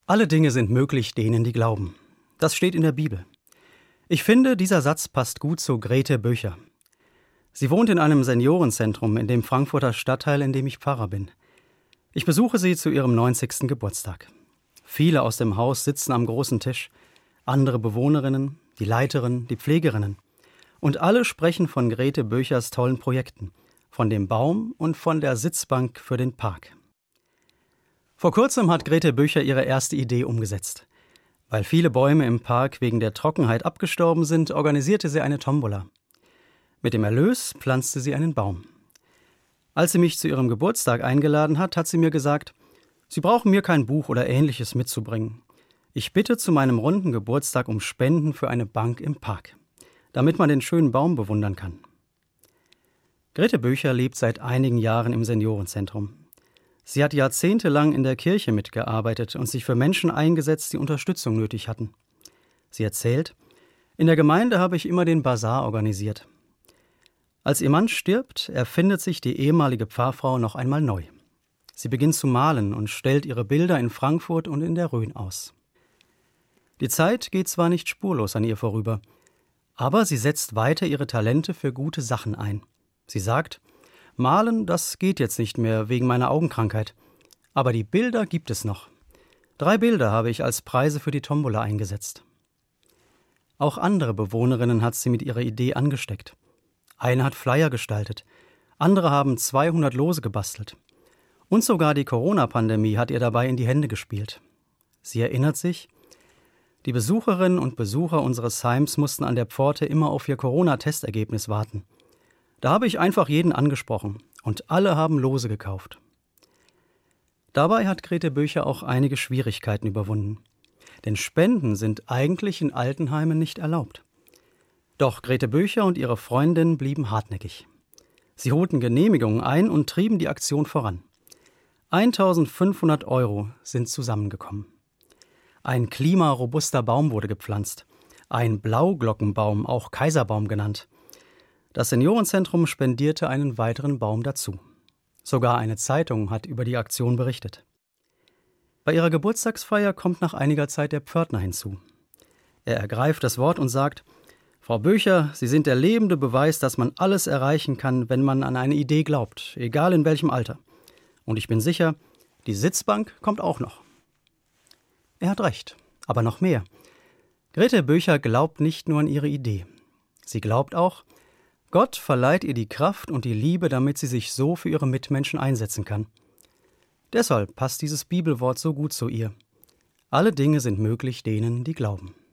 Alle Dinge sind möglich denen, die glauben. Das steht in der Bibel. Ich finde, dieser Satz passt gut zu Grete Böcher. Sie wohnt in einem Seniorenzentrum in dem Frankfurter Stadtteil, in dem ich Pfarrer bin. Ich besuche sie zu ihrem 90. Geburtstag. Viele aus dem Haus sitzen am großen Tisch, andere Bewohnerinnen, die Leiterin, die Pflegerinnen. Und alle sprechen von Grete Böchers tollen Projekten, von dem Baum und von der Sitzbank für den Park. Vor kurzem hat Grete Böcher ihre erste Idee umgesetzt. Weil viele Bäume im Park wegen der Trockenheit abgestorben sind, organisierte sie eine Tombola. Mit dem Erlös pflanzte sie einen Baum. Als sie mich zu ihrem Geburtstag eingeladen hat, hat sie mir gesagt, Sie brauchen mir kein Buch oder Ähnliches mitzubringen. Ich bitte zu meinem runden Geburtstag um Spenden für eine Bank im Park, damit man den schönen Baum bewundern kann. Grete Böcher lebt seit einigen Jahren im Seniorenzentrum. Sie hat jahrzehntelang in der Kirche mitgearbeitet und sich für Menschen eingesetzt, die Unterstützung nötig hatten. Sie erzählt, in der Gemeinde habe ich immer den Basar organisiert. Als ihr Mann stirbt, erfindet sich die ehemalige Pfarrfrau noch einmal neu. Sie beginnt zu malen und stellt ihre Bilder in Frankfurt und in der Rhön aus. Die Zeit geht zwar nicht spurlos an ihr vorüber, aber sie setzt weiter ihre Talente für gute Sachen ein. Sie sagt, Malen, das geht jetzt nicht mehr wegen meiner Augenkrankheit. Aber die Bilder gibt es noch. 3 Bilder habe ich als Preise für die Tombola eingesetzt. Auch andere Bewohnerinnen hat sie mit ihrer Idee angesteckt. Eine hat Flyer gestaltet, andere haben 200 Lose gebastelt. Und sogar die Corona-Pandemie hat ihr dabei in die Hände gespielt. Sie erinnert sich, die Besucherinnen und Besucher unseres Heims mussten an der Pforte immer auf ihr Corona-Testergebnis warten. Da habe ich einfach jeden angesprochen und alle haben Lose gekauft. Dabei hat Grete Böcher auch einige Schwierigkeiten überwunden. Denn Spenden sind eigentlich in Altenheimen nicht erlaubt. Doch Grete Böcher und ihre Freundin blieben hartnäckig. Sie holten Genehmigungen ein und trieben die Aktion voran. 1.500 € sind zusammengekommen. Ein klimarobuster Baum wurde gepflanzt. Ein Blauglockenbaum, auch Kaiserbaum genannt. Das Seniorenzentrum spendierte einen weiteren Baum dazu. Sogar eine Zeitung hat über die Aktion berichtet. Bei ihrer Geburtstagsfeier kommt nach einiger Zeit der Pförtner hinzu. Er ergreift das Wort und sagt, Frau Böcher, Sie sind der lebende Beweis, dass man alles erreichen kann, wenn man an eine Idee glaubt, egal in welchem Alter. Und ich bin sicher, die Sitzbank kommt auch noch. Er hat recht, aber noch mehr. Grete Böcher glaubt nicht nur an ihre Idee. Sie glaubt auch, Gott verleiht ihr die Kraft und die Liebe, damit sie sich so für ihre Mitmenschen einsetzen kann. Deshalb passt dieses Bibelwort so gut zu ihr. Alle Dinge sind möglich denen, die glauben.